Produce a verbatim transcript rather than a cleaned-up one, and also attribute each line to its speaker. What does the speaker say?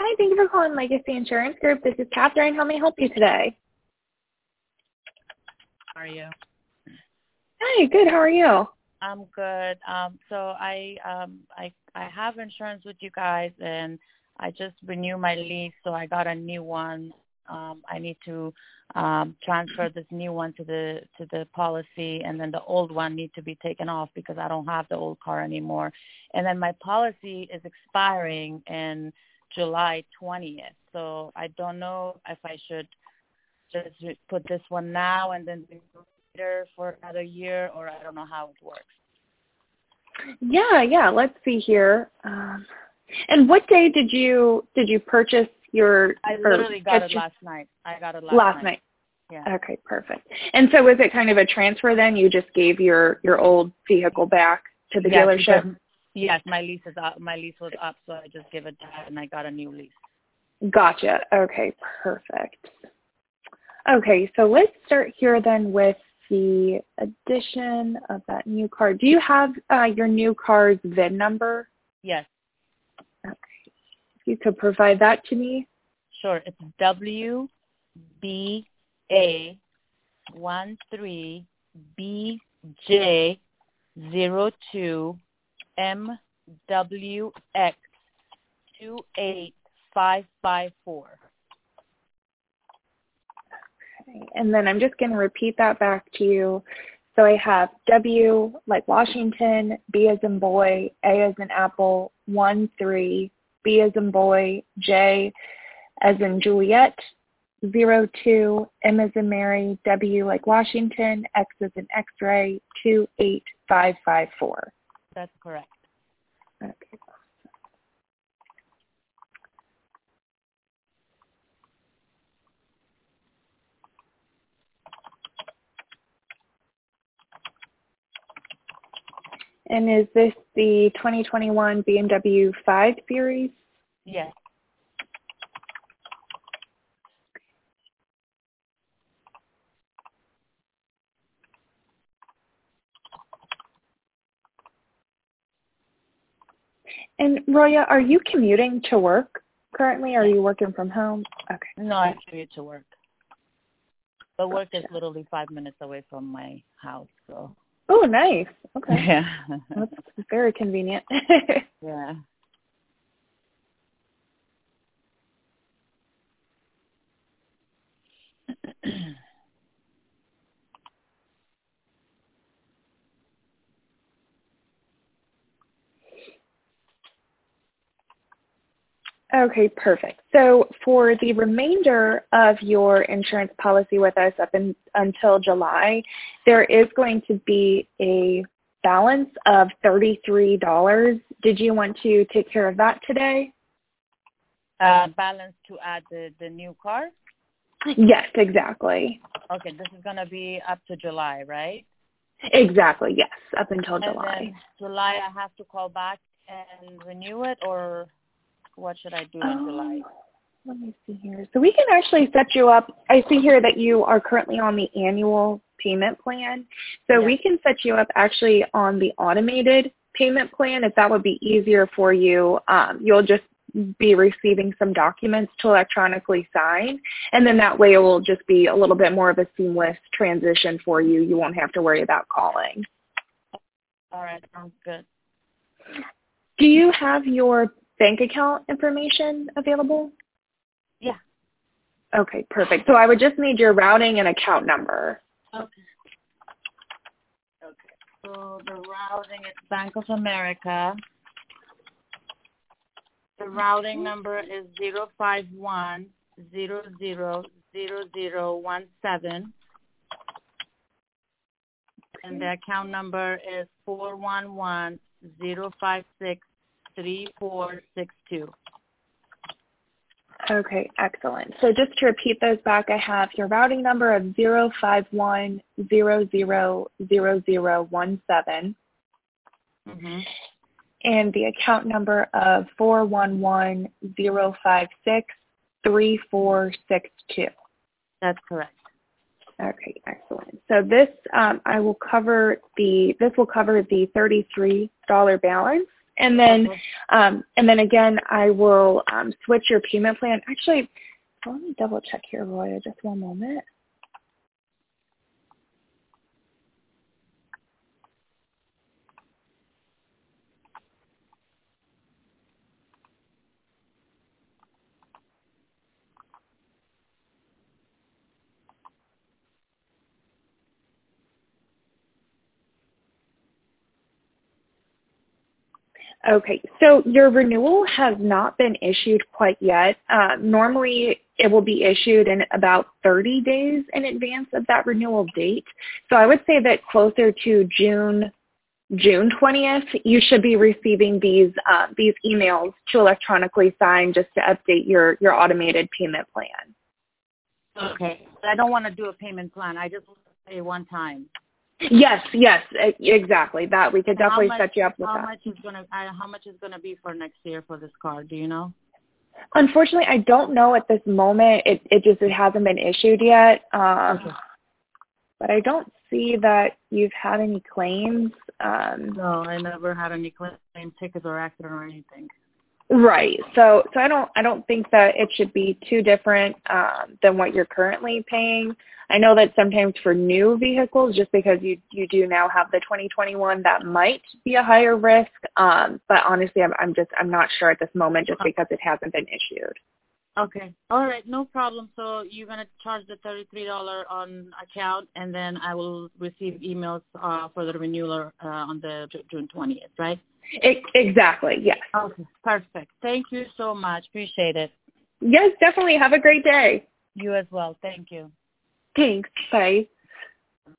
Speaker 1: Hi, thank you for calling Legacy Insurance Group. This is Catherine. How may I help you today?
Speaker 2: How are you?
Speaker 1: Hi, good. How are you?
Speaker 2: I'm good. Um, so I um I I have insurance with you guys, and I just renewed my lease, so I got a new one. Um, I need to um, transfer this new one to the to the policy, and then the old one needs to be taken off because I don't have the old car anymore. And then my policy is expiring in July twentieth, so I don't know if I should just re- put this one now and then later for another year, or I don't know how it works.
Speaker 1: Yeah, yeah. Let's see here. Um, and what day did you did you purchase your?
Speaker 2: I
Speaker 1: or
Speaker 2: literally got it
Speaker 1: your,
Speaker 2: last night. I got it last,
Speaker 1: last
Speaker 2: night.
Speaker 1: night.
Speaker 2: Yeah.
Speaker 1: Okay, perfect. And so was it kind of a transfer then? You just gave your your old vehicle back to the
Speaker 2: Yes,
Speaker 1: dealership?
Speaker 2: because, yes, my lease is up. My lease was up, so I just gave it back, and I got a new lease.
Speaker 1: Gotcha. Okay, perfect. Okay, so let's start here then with the addition of that new car. Do you have uh, your new car's V I N number?
Speaker 2: Yes,
Speaker 1: Okay. If you could provide that to me.
Speaker 2: sure. It's W B A one three B J zero two M W X two eight five five four.
Speaker 1: Okay. And then I'm just going to repeat that back to you. So I have W like Washington, B as in boy, A as in apple, one three, B as in boy, J as in Juliet, zero two, M as in Mary, W like Washington, X as in X-ray, two eight five five four.
Speaker 2: That's correct.
Speaker 1: Okay. And is this the twenty twenty-one B M W five Series?
Speaker 2: Yes.
Speaker 1: And Roya, are you commuting to work currently? Are
Speaker 2: Yes.
Speaker 1: you working from home? Okay.
Speaker 2: No, I commute to work. The work is
Speaker 1: Gotcha.
Speaker 2: literally five minutes away from my house, so.
Speaker 1: Oh, nice. Okay.
Speaker 2: Yeah.
Speaker 1: That's very convenient.
Speaker 2: Yeah.
Speaker 1: Okay, perfect. So for the remainder of your insurance policy with us up in, until July, there is going to be a balance of thirty-three dollars. Did you want to take care of that today?
Speaker 2: Uh, balance to add the, the new car?
Speaker 1: Yes, exactly.
Speaker 2: Okay, this is going to be up to July, right?
Speaker 1: Exactly, yes, up until
Speaker 2: And
Speaker 1: July.
Speaker 2: then July I have to call back and renew it, or what should I do in July?
Speaker 1: Um, let me see here. So we can actually set you up. I see here that you are currently on the annual payment plan. So
Speaker 2: Yes.
Speaker 1: we can set you up actually on the automated payment plan if that would be easier for you. Um, you'll just be receiving some documents to electronically sign, and then that way it will just be a little bit more of a seamless transition for you. You won't have to worry about calling.
Speaker 2: All right, sounds good.
Speaker 1: Do you have your bank account information available?
Speaker 2: Yeah.
Speaker 1: Okay, perfect. So I would just need your routing and account number.
Speaker 2: Okay. Okay. So the routing is Bank of America. The routing number is zero five one zero zero zero zero one seven. And the account number is four one one zero five six three four six two.
Speaker 1: Okay, excellent. So just to repeat those back, I have your routing number of zero five one zero zero zero zero one seven
Speaker 2: Mm-hmm.
Speaker 1: and the account number of four one one zero five six three four six two.
Speaker 2: That's correct.
Speaker 1: Okay, excellent. So this um, I will cover the this will cover the thirty-three dollars balance. And then,
Speaker 2: Okay.
Speaker 1: um, and then again, I will um, switch your payment plan. Actually, let me double check here, Roya, just one moment. Okay, so your renewal has not been issued quite yet. Uh, normally, it will be issued in about thirty days in advance of that renewal date. So I would say that closer to June June twentieth, you should be receiving these uh, these emails to electronically sign just to update your your automated payment plan.
Speaker 2: Okay. I don't want to do a payment plan. I just want to pay one time.
Speaker 1: Yes, yes, e- exactly. That we could
Speaker 2: How
Speaker 1: definitely
Speaker 2: much?
Speaker 1: set you up with
Speaker 2: How
Speaker 1: that.
Speaker 2: much is gonna? Uh, how much is gonna be for next year for this car? Do you know?
Speaker 1: Unfortunately, I don't know at this moment. It it just it hasn't been issued yet. Um,
Speaker 2: Okay.
Speaker 1: but I don't see that you've had any claims. Um,
Speaker 2: No, I never had any claim tickets or accident or anything.
Speaker 1: right. So so I don't I don't think that it should be too different um, than what you're currently paying. I know that sometimes for new vehicles, just because you you do now have the twenty twenty-one, that might be a higher risk. Um, but honestly, I'm I'm just I'm not sure at this moment, just because it hasn't been issued.
Speaker 2: Okay. All right. No problem. So you're gonna charge the thirty-three dollar on account, and then I will receive emails uh, for the renewal uh, on the Ju- June twentieth, right?
Speaker 1: It, exactly. Yes.
Speaker 2: Okay. Perfect. Thank you so much. Appreciate it.
Speaker 1: Yes, definitely. Have a great day.
Speaker 2: You as well. Thank you.
Speaker 1: Thanks. Bye.